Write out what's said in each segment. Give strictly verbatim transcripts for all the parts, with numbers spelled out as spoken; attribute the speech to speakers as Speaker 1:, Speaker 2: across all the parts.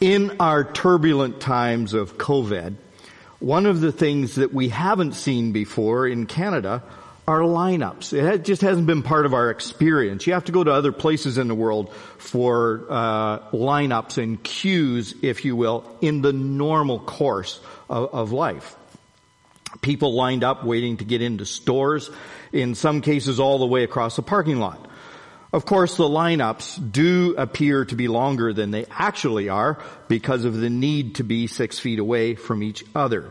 Speaker 1: In our turbulent times of COVID, one of the things that we haven't seen before in Canada are lineups. It just hasn't been part of our experience. You have to go to other places in the world for uh lineups and queues, if you will, in the normal course of, of life. People lined up waiting to get into stores, in some cases all the way across the parking lot. Of course, the lineups do appear to be longer than they actually are because of the need to be six feet away from each other.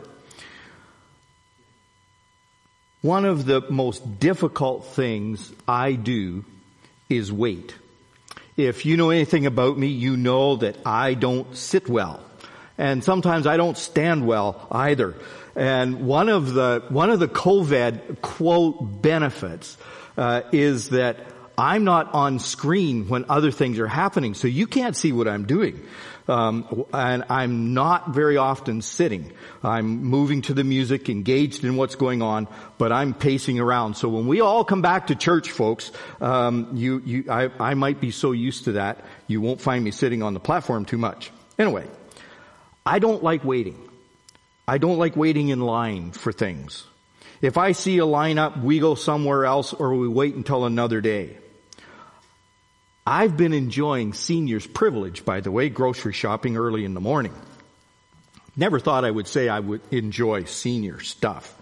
Speaker 1: One of the most difficult things I do is wait. If you know anything about me, you know that I don't sit well. And sometimes I don't stand well either. And one of the, one of the COVID quote benefits, uh, is that I'm not on screen when other things are happening, so you can't see what I'm doing. Um, and I'm not very often sitting. I'm moving to the music, engaged in what's going on, but I'm pacing around. So when we all come back to church, folks, um, you, you, I, I might be so used to that, you won't find me sitting on the platform too much. Anyway, I don't like waiting. I don't like waiting in line for things. If I see a lineup, we go somewhere else or we wait until another day. I've been enjoying seniors' privilege, by the way, grocery shopping early in the morning. Never thought I would say I would enjoy senior stuff.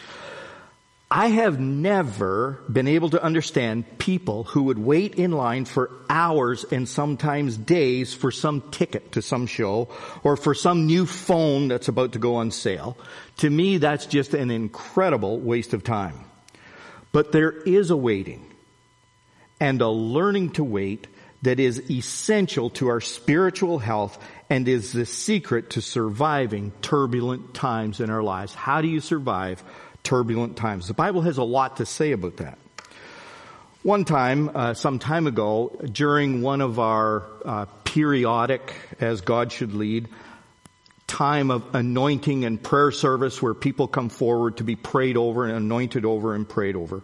Speaker 1: I have never been able to understand people who would wait in line for hours and sometimes days for some ticket to some show or for some new phone that's about to go on sale. To me, that's just an incredible waste of time. But there is a waiting and a learning to wait that is essential to our spiritual health and is the secret to surviving turbulent times in our lives. How do you survive turbulent times? The Bible has a lot to say about that. One time, uh, some time ago, during one of our uh, periodic, as God should lead, time of anointing and prayer service where people come forward to be prayed over and anointed over and prayed over.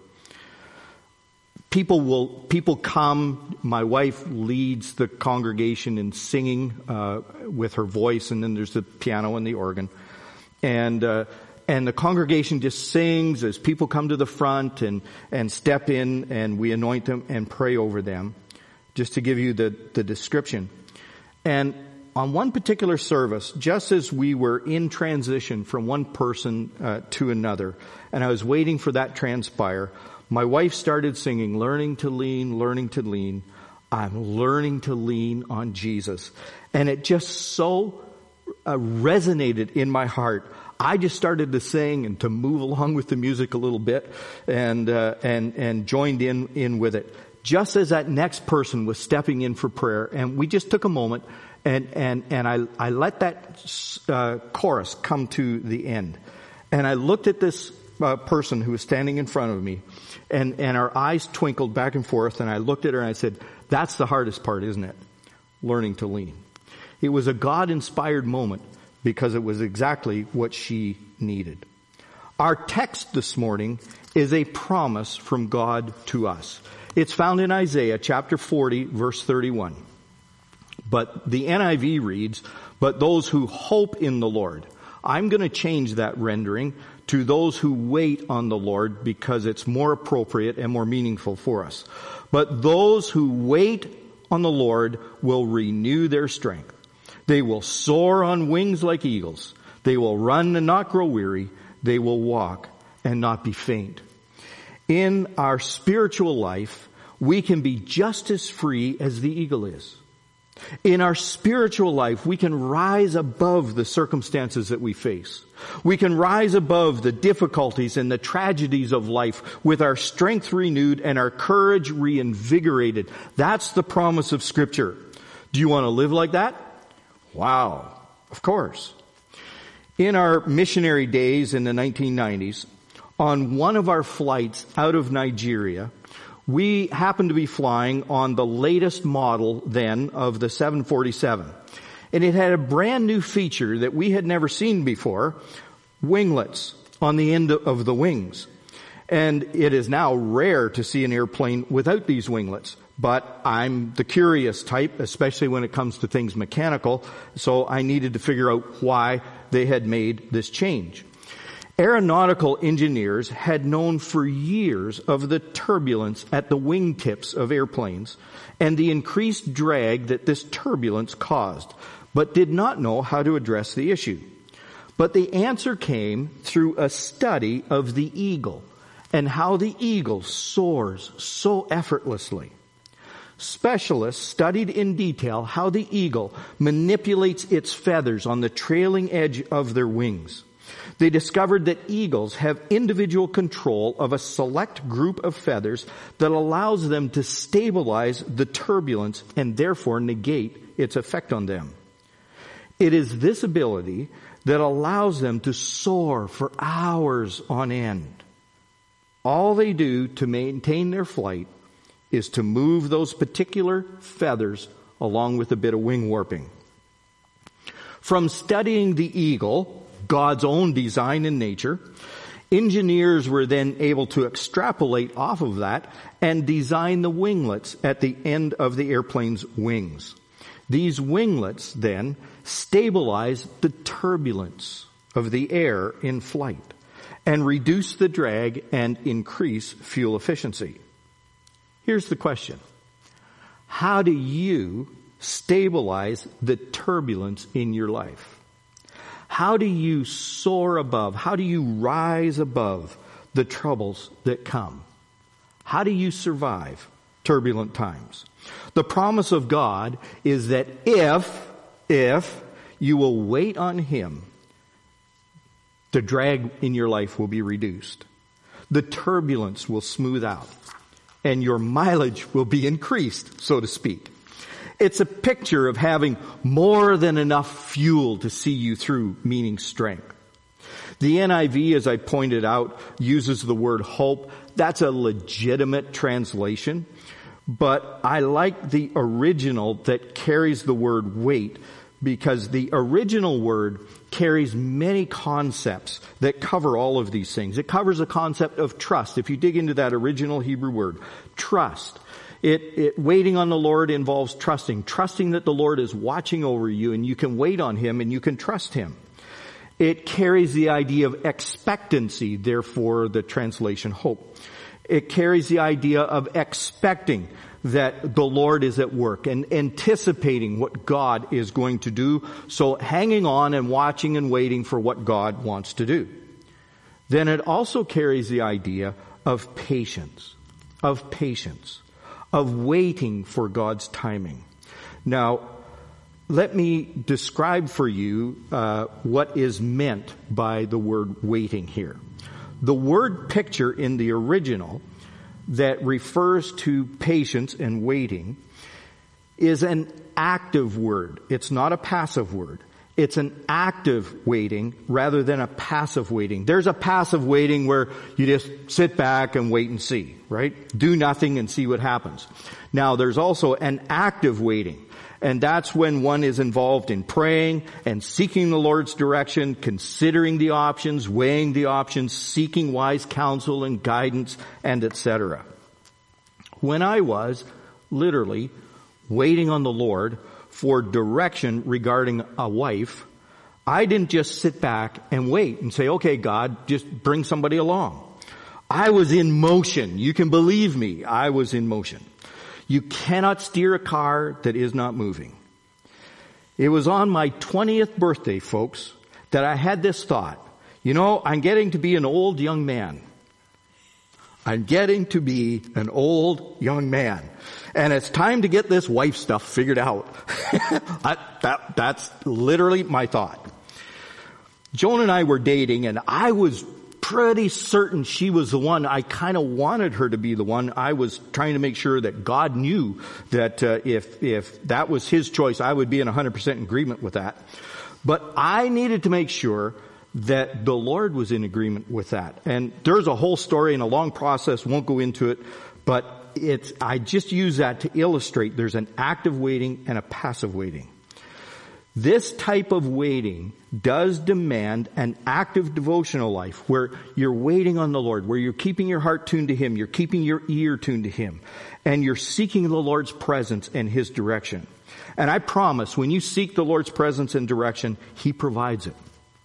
Speaker 1: People will, people come, my wife leads the congregation in singing, uh, with her voice, and then there's the piano and the organ. And, uh, and the congregation just sings as people come to the front and, and step in and we anoint them and pray over them. Just to give you the, the description. And on one particular service, just as we were in transition from one person, uh, to another, and I was waiting for that transpire, my wife started singing, learning to lean, learning to lean. I'm learning to lean on Jesus. And it just so uh, resonated in my heart. I just started to sing and to move along with the music a little bit and, uh, and, and joined in, in with it. Just as that next person was stepping in for prayer, and we just took a moment and, and, and I, I let that, uh, chorus come to the end. And I looked at this, uh, person who was standing in front of me. And, and our eyes twinkled back and forth, and I looked at her and I said, that's the hardest part, isn't it? Learning to lean. It was a God-inspired moment because it was exactly what she needed. Our text this morning is a promise from God to us. It's found in Isaiah chapter forty, verse thirty-one. But the N I V reads, but those who hope in the Lord. I'm going to change that rendering to those who wait on the Lord because it's more appropriate and more meaningful for us. But those who wait on the Lord will renew their strength. They will soar on wings like eagles. They will run and not grow weary. They will walk and not be faint. In our spiritual life, we can be just as free as the eagle is. In our spiritual life, we can rise above the circumstances that we face. We can rise above the difficulties and the tragedies of life with our strength renewed and our courage reinvigorated. That's the promise of Scripture. Do you want to live like that? Wow, of course. In our missionary days in the nineteen nineties, on one of our flights out of Nigeria, we happened to be flying on the latest model then of the seven forty-seven. And it had a brand new feature that we had never seen before, winglets on the end of the wings. And it is now rare to see an airplane without these winglets. But I'm the curious type, especially when it comes to things mechanical, so I needed to figure out why they had made this change. Aeronautical engineers had known for years of the turbulence at the wingtips of airplanes and the increased drag that this turbulence caused, but did not know how to address the issue. But the answer came through a study of the eagle and how the eagle soars so effortlessly. Specialists studied in detail how the eagle manipulates its feathers on the trailing edge of their wings. They discovered that eagles have individual control of a select group of feathers that allows them to stabilize the turbulence and therefore negate its effect on them. It is this ability that allows them to soar for hours on end. All they do to maintain their flight is to move those particular feathers along with a bit of wing warping. From studying the eagle, God's own design in nature, engineers were then able to extrapolate off of that and design the winglets at the end of the airplane's wings. These winglets then stabilize the turbulence of the air in flight and reduce the drag and increase fuel efficiency. Here's the question. How do you stabilize the turbulence in your life? How do you soar above? How do you rise above the troubles that come? How do you survive turbulent times? The promise of God is that if, if you will wait on Him, the drag in your life will be reduced. The turbulence will smooth out. And your mileage will be increased, so to speak. It's a picture of having more than enough fuel to see you through, meaning strength. The N I V, as I pointed out, uses the word hope. That's a legitimate translation. But I like the original that carries the word wait, because the original word carries many concepts that cover all of these things. It covers the concept of trust. If you dig into that original Hebrew word, trust. It, it, waiting on the Lord involves trusting. Trusting that the Lord is watching over you and you can wait on Him and you can trust Him. It carries the idea of expectancy, therefore the translation hope. It carries the idea of expecting that the Lord is at work and anticipating what God is going to do. So hanging on and watching and waiting for what God wants to do. Then it also carries the idea of patience, of patience, of waiting for God's timing. Now, let me describe for you uh, what is meant by the word waiting here. The word picture in the original that refers to patience and waiting is an active word. It's not a passive word. It's an active waiting rather than a passive waiting. There's a passive waiting where you just sit back and wait and see, right? Do nothing and see what happens. Now, there's also an active waiting. And that's when one is involved in praying and seeking the Lord's direction, considering the options, weighing the options, seeking wise counsel and guidance, and et cetera. When I was literally waiting on the Lord for direction regarding a wife, I didn't just sit back and wait and say, okay, God, just bring somebody along. I was in motion. You can believe me. I was in motion. You cannot steer a car that is not moving. It was on my twentieth birthday, folks, that I had this thought. You know, I'm getting to be an old young man. I'm getting to be an old young man. And it's time to get this wife stuff figured out. I, that, that's literally my thought. Joan and I were dating, and I was pretty certain she was the one. I kind of wanted her to be the one. I was trying to make sure that God knew that uh, if if that was His choice, I would be in one hundred percent agreement with that. But I needed to make sure that the Lord was in agreement with that. And there's a whole story and a long process. Won't go into it, but it's I just use that to illustrate there's an active waiting and a passive waiting. This type of waiting does demand an active devotional life where you're waiting on the Lord, where you're keeping your heart tuned to Him, you're keeping your ear tuned to Him, and you're seeking the Lord's presence and His direction. And I promise, when you seek the Lord's presence and direction, He provides it.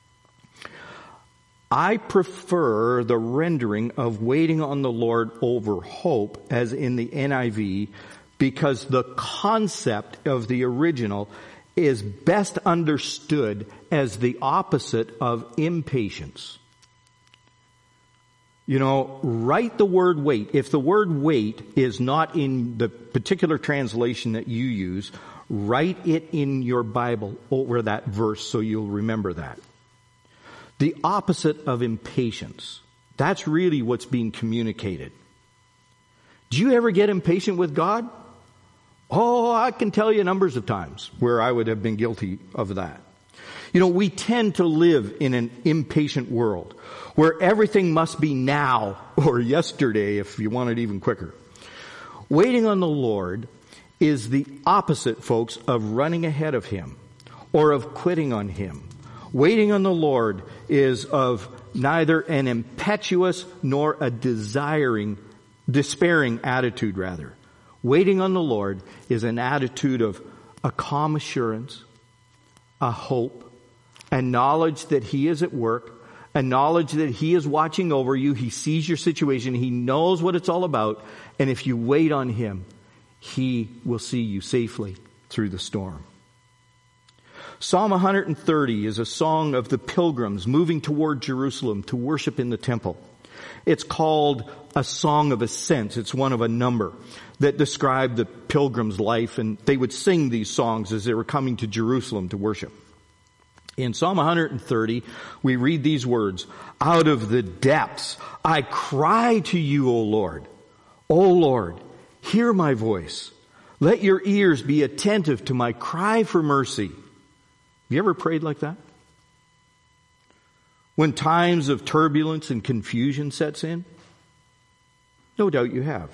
Speaker 1: I prefer the rendering of waiting on the Lord over hope, as in the N I V, because the concept of the original is best understood as the opposite of impatience. You know, write the word wait. If the word wait is not in the particular translation that you use, write it in your Bible over that verse so you'll remember that. The opposite of impatience. That's really what's being communicated. Do you ever get impatient with God? Oh, I can tell you numbers of times where I would have been guilty of that. You know, we tend to live in an impatient world where everything must be now or yesterday if you want it even quicker. Waiting on the Lord is the opposite, folks, of running ahead of Him or of quitting on Him. Waiting on the Lord is of neither an impetuous nor a desiring, despairing attitude, rather. Waiting on the Lord is an attitude of a calm assurance, a hope, a knowledge that He is at work, a knowledge that He is watching over you. He sees your situation. He knows what it's all about. And if you wait on Him, He will see you safely through the storm. Psalm one thirty is a song of the pilgrims moving toward Jerusalem to worship in the temple. It's called a song of ascent. It's one of a number that describe the pilgrims' life, and they would sing these songs as they were coming to Jerusalem to worship. In Psalm one thirty, we read these words, "Out of the depths I cry to you, O Lord. O Lord, hear my voice. Let your ears be attentive to my cry for mercy." Have you ever prayed like that? When times of turbulence and confusion sets in? No doubt you have.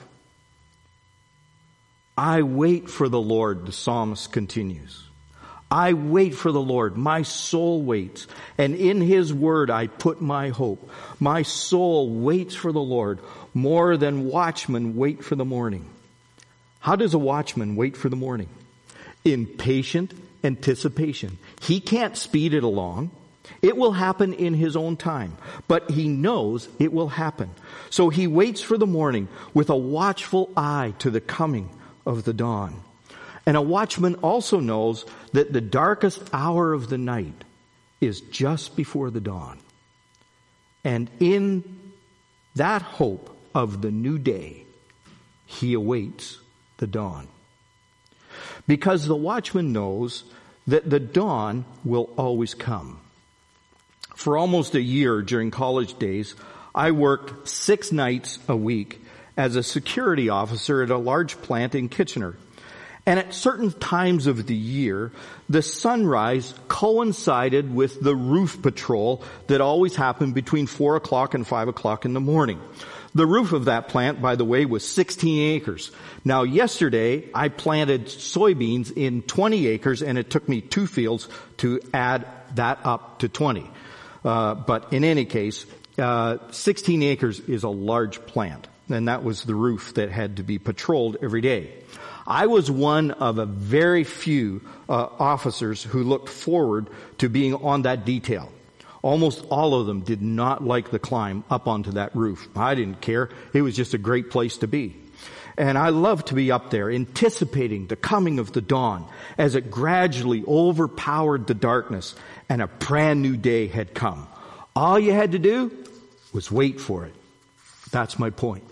Speaker 1: I wait for the Lord, the psalmist continues. I wait for the Lord. My soul waits. And in His word I put my hope. My soul waits for the Lord more than watchmen wait for the morning. How does a watchman wait for the morning? In patient anticipation. He can't speed it along. It will happen in His own time, but he knows it will happen. So he waits for the morning with a watchful eye to the coming of the dawn. And a watchman also knows that the darkest hour of the night is just before the dawn. And in that hope of the new day, he awaits the dawn. Because the watchman knows that the dawn will always come. For almost a year during college days, I worked six nights a week as a security officer at a large plant in Kitchener. And at certain times of the year, the sunrise coincided with the roof patrol that always happened between four o'clock and five o'clock in the morning. The roof of that plant, by the way, was sixteen acres. Now, yesterday, I planted soybeans in twenty acres, and it took me two fields to add that up to twenty. Uh, but in any case, uh, sixteen acres is a large plant, and that was the roof that had to be patrolled every day. I was one of a very few uh, officers who looked forward to being on that detail. Almost all of them did not like the climb up onto that roof. I didn't care. It was just a great place to be. And I loved to be up there, anticipating the coming of the dawn as it gradually overpowered the darkness and a brand new day had come. All you had to do was wait for it. That's my point.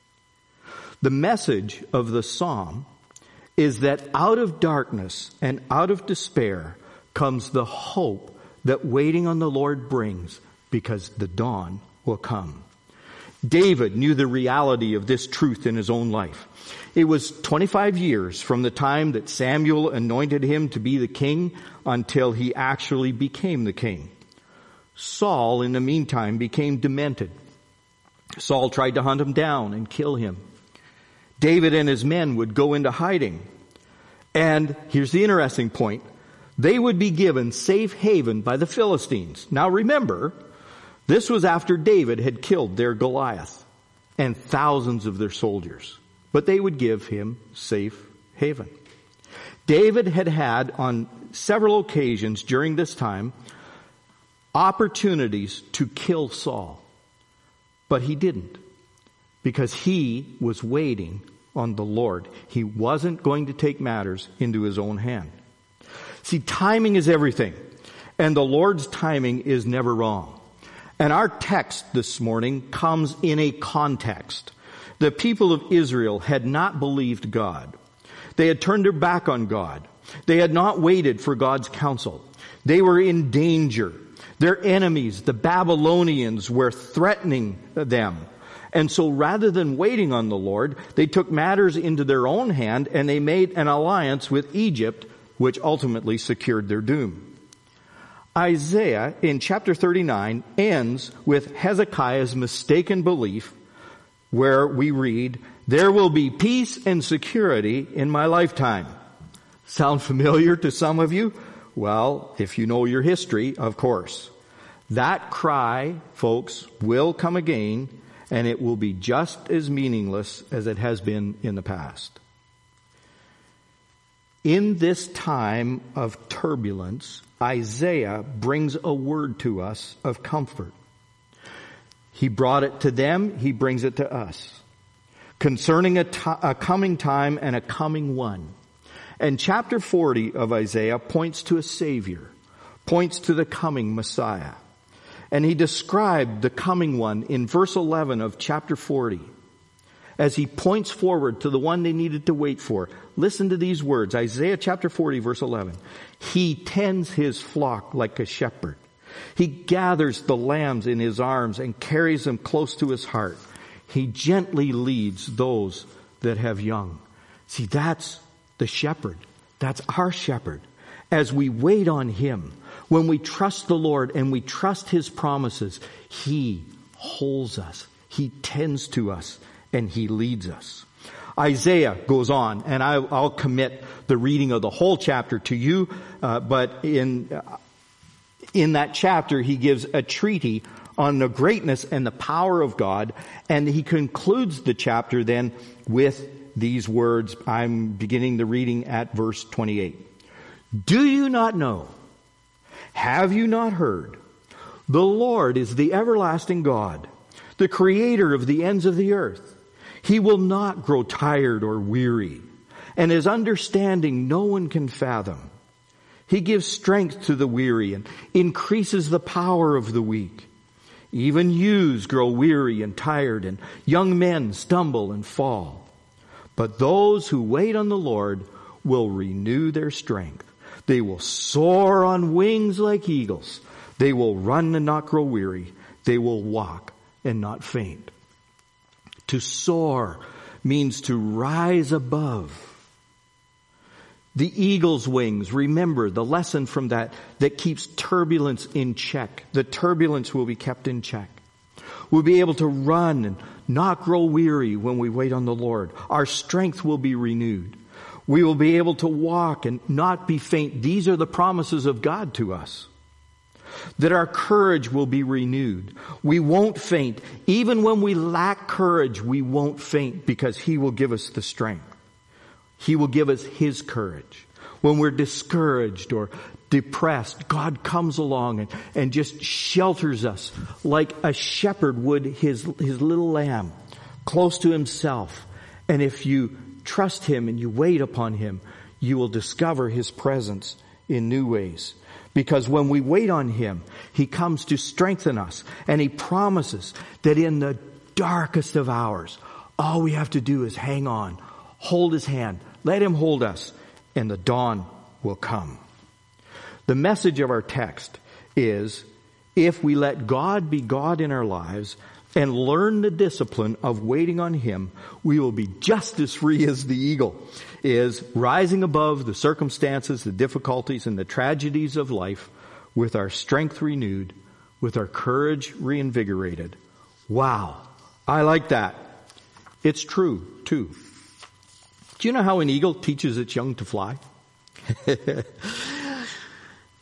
Speaker 1: The message of the psalm is that out of darkness and out of despair comes the hope that waiting on the Lord brings, because the dawn will come. David knew the reality of this truth in his own life. It was twenty-five years from the time that Samuel anointed him to be the king until he actually became the king. Saul, in the meantime, became demented. Saul tried to hunt him down and kill him. David and his men would go into hiding. And here's the interesting point. they would be given safe haven by the Philistines. Now remember, this was after David had killed their Goliath and thousands of their soldiers. But they would give him safe haven. David had had on several occasions during this time opportunities to kill Saul. But he didn't, because he was waiting on the Lord. He wasn't going to take matters into his own hand. See, timing is everything, and the Lord's timing is never wrong. And our text this morning comes in a context. The people of Israel had not believed God. They had turned their back on God. They had not waited for God's counsel. They were in danger. Their enemies, the Babylonians, were threatening them. And so rather than waiting on the Lord, they took matters into their own hand and they made an alliance with Egypt, which ultimately secured their doom. Isaiah in chapter thirty-nine ends with Hezekiah's mistaken belief, where we read, "There will be peace and security in my lifetime." Sound familiar to some of you? Well, if you know your history, of course. That cry, folks, will come again, and it will be just as meaningless as it has been in the past. In this time of turbulence, Isaiah brings a word to us of comfort. He brought it to them, he brings it to us. Concerning a, t- a coming time and a coming one. And chapter forty of Isaiah points to a Savior, points to the coming Messiah. And he described the coming one in verse eleven of chapter forty. As he points forward to the one they needed to wait for. Listen to these words, Isaiah chapter forty verse eleven. He tends his flock like a shepherd. He gathers the lambs in his arms and carries them close to his heart. He gently leads those that have young. See, that's the shepherd. That's our shepherd. As we wait on him, when we trust the Lord and we trust his promises, he holds us. He tends to us and he leads us. Isaiah goes on, and I, I'll commit the reading of the whole chapter to you, uh, but in uh, in that chapter he gives a treatise on the greatness and the power of God, and he concludes the chapter then with these words. I'm beginning the reading at verse twenty-eight. Do you not know? Have you not heard? The Lord is the everlasting God, the creator of the ends of the earth. He will not grow tired or weary, and his understanding no one can fathom. He gives strength to the weary and increases the power of the weak. Even youths grow weary and tired, and young men stumble and fall. But those who wait on the Lord will renew their strength. They will soar on wings like eagles. They will run and not grow weary. They will walk and not faint. To soar means to rise above. The eagle's wings, remember the lesson from that, that keeps turbulence in check. The turbulence will be kept in check. We'll be able to run and not grow weary when we wait on the Lord. Our strength will be renewed. We will be able to walk and not be faint. These are the promises of God to us. That our courage will be renewed. We won't faint. Even when we lack courage, we won't faint because he will give us the strength. He will give us his courage. When we're discouraged or depressed, God comes along and, and just shelters us like a shepherd would his, his little lamb close to himself. And if you trust him and you wait upon him, you will discover his presence in new ways. Because when we wait on him, he comes to strengthen us. And he promises that in the darkest of hours, all we have to do is hang on, hold his hand, let him hold us, and the dawn will come. The message of our text is, if we let God be God in our lives and learn the discipline of waiting on him, we will be just as free as the eagle is, rising above the circumstances, the difficulties, and the tragedies of life with our strength renewed, with our courage reinvigorated. Wow, I like that. It's true, too. Do you know how an eagle teaches its young to fly?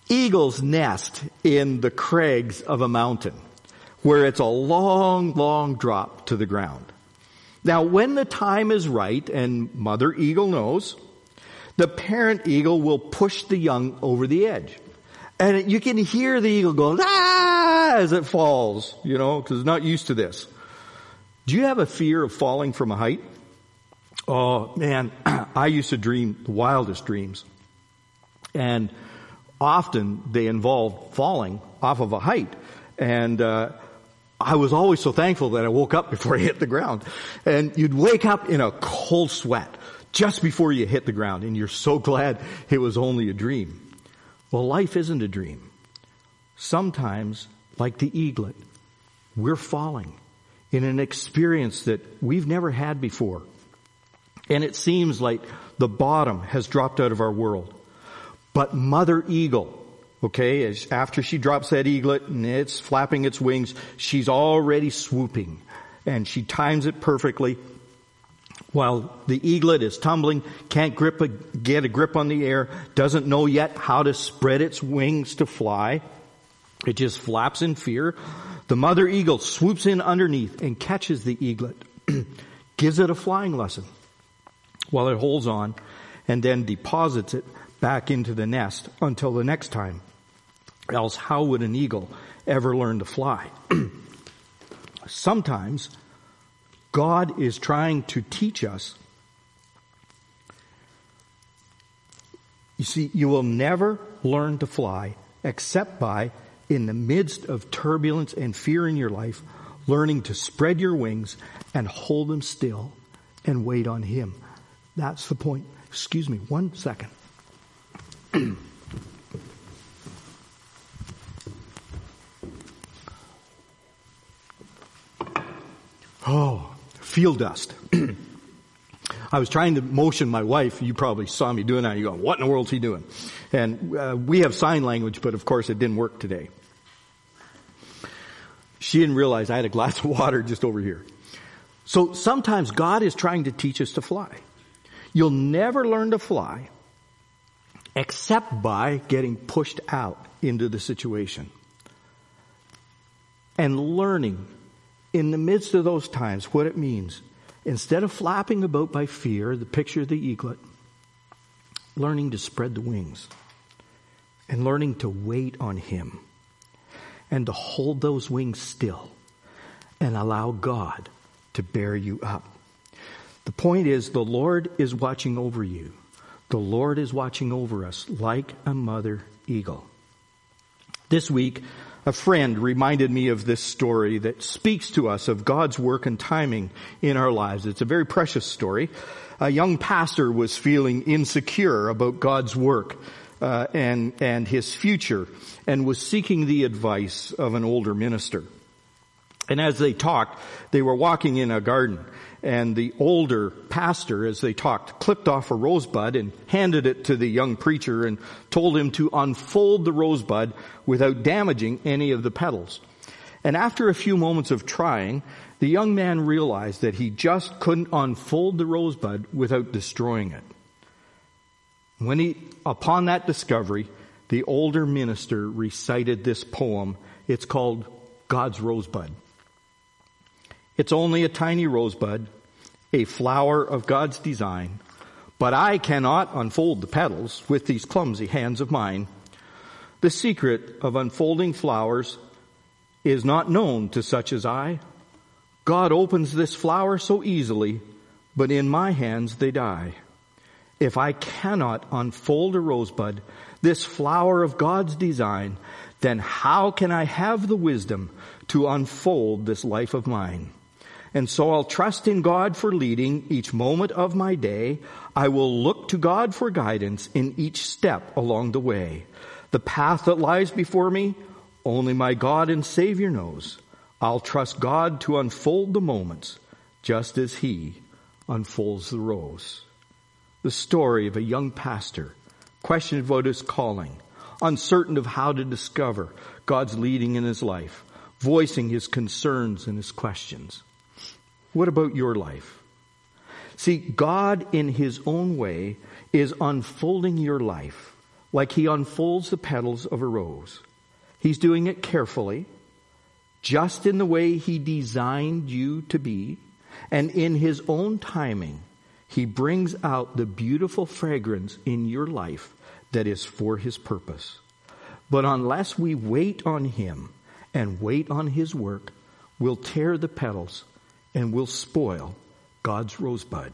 Speaker 1: Eagles nest in the crags of a mountain where it's a long, long drop to the ground. Now, when the time is right and Mother Eagle knows, the parent eagle will push the young over the edge. And you can hear the eagle go, ah, as it falls, you know, because it's not used to this. Do you have a fear of falling from a height? Oh, man, I used to dream the wildest dreams. And often they involved falling off of a height. And uh I was always so thankful that I woke up before I hit the ground. And you'd wake up in a cold sweat just before you hit the ground. And you're so glad it was only a dream. Well, life isn't a dream. Sometimes, like the eaglet, we're falling in an experience that we've never had before. And it seems like the bottom has dropped out of our world. But Mother Eagle, okay, as after she drops that eaglet and it's flapping its wings, she's already swooping. And she times it perfectly. While the eaglet is tumbling, can't grip a, get a grip on the air, doesn't know yet how to spread its wings to fly. It just flaps in fear. The mother eagle swoops in underneath and catches the eaglet, gives it a flying lesson while it holds on, and then deposits it back into the nest until the next time. Else, how would an eagle ever learn to fly? Sometimes God is trying to teach us. You see, you will never learn to fly except by, in the midst of turbulence and fear in your life, learning to spread your wings and hold them still and wait on Him. That's the point. Excuse me, one second. Oh, field dust. I was trying to motion my wife. You probably saw me doing that. You go, what in the world's he doing? And uh, we have sign language, but of course it didn't work today. She didn't realize I had a glass of water just over here. So sometimes God is trying to teach us to fly. You'll never learn to fly except by getting pushed out into the situation and learning in the midst of those times what it means. Instead of flapping about by fear, the picture of the eaglet, learning to spread the wings and learning to wait on Him and to hold those wings still and allow God to bear you up. The point is, the Lord is watching over you. The Lord is watching over us like a mother eagle. This week, a friend reminded me of this story that speaks to us of God's work and timing in our lives. It's a very precious story. A young pastor was feeling insecure about God's work uh, and and his future, and was seeking the advice of an older minister. And as they talked, they were walking in a garden, and the older pastor, as they talked, clipped off a rosebud and handed it to the young preacher and told him to unfold the rosebud without damaging any of the petals. And after a few moments of trying, the young man realized that he just couldn't unfold the rosebud without destroying it. When he, upon that discovery, the older minister recited this poem. It's called God's Rosebud. It's only a tiny rosebud, a flower of God's design, but I cannot unfold the petals with these clumsy hands of mine. The secret of unfolding flowers is not known to such as I. God opens this flower so easily, but in my hands they die. If I cannot unfold a rosebud, this flower of God's design, then how can I have the wisdom to unfold this life of mine? And so I'll trust in God for leading each moment of my day. I will look to God for guidance in each step along the way. The path that lies before me, only my God and Savior knows. I'll trust God to unfold the moments just as He unfolds the rose. The story of a young pastor, questioned about his calling, uncertain of how to discover God's leading in his life, voicing his concerns and his questions. What about your life? See, God in His own way is unfolding your life like he unfolds the petals of a rose. He's doing it carefully, just in the way he designed you to be, and in his own timing, he brings out the beautiful fragrance in your life that is for his purpose. But unless we wait on him and wait on his work, we'll tear the petals and we'll spoil God's rosebud.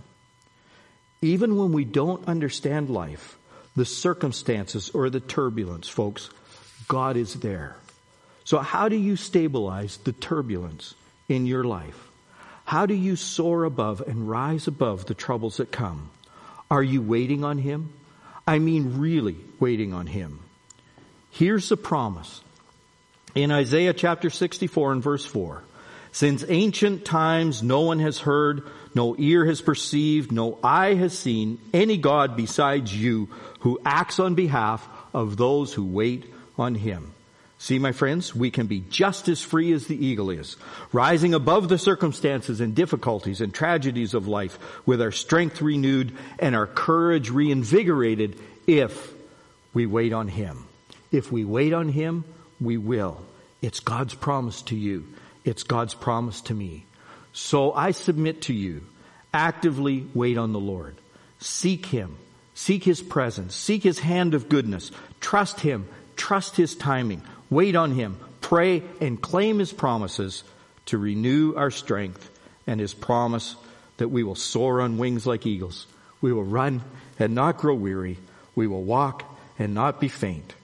Speaker 1: Even when we don't understand life, the circumstances or the turbulence, folks, God is there. So how do you stabilize the turbulence in your life? How do you soar above and rise above the troubles that come? Are you waiting on him? I mean really waiting on him. Here's the promise. In Isaiah chapter sixty-four and verse four, since ancient times no one has heard, no ear has perceived, no eye has seen any God besides you who acts on behalf of those who wait on him. See, my friends, we can be just as free as the eagle is, rising above the circumstances and difficulties and tragedies of life with our strength renewed and our courage reinvigorated if we wait on him. If we wait on him, we will. It's God's promise to you. It's God's promise to me. So I submit to you, actively wait on the Lord. Seek him. Seek his presence. Seek his hand of goodness. Trust him. Trust his timing. Wait on him. Pray and claim his promises to renew our strength and his promise that we will soar on wings like eagles. We will run and not grow weary. We will walk and not be faint.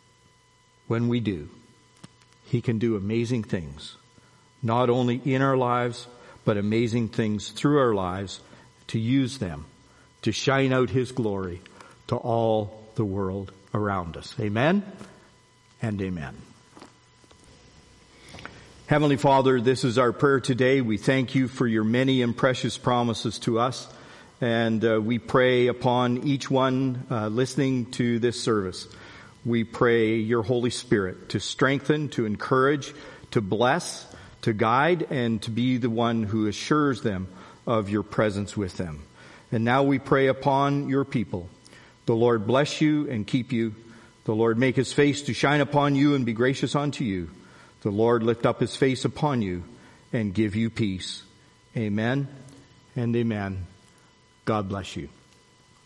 Speaker 1: When we do, he can do amazing things, not only in our lives, but amazing things through our lives to use them to shine out his glory to all the world around us. Amen and amen. Heavenly Father, this is our prayer today. We thank you for your many and precious promises to us. And uh, we pray upon each one uh, listening to this service. We pray your Holy Spirit to strengthen, to encourage, to bless, to guide, and to be the one who assures them of your presence with them. And now we pray upon your people. The Lord bless you and keep you. The Lord make his face to shine upon you and be gracious unto you. The Lord lift up his face upon you and give you peace. Amen and amen. God bless you.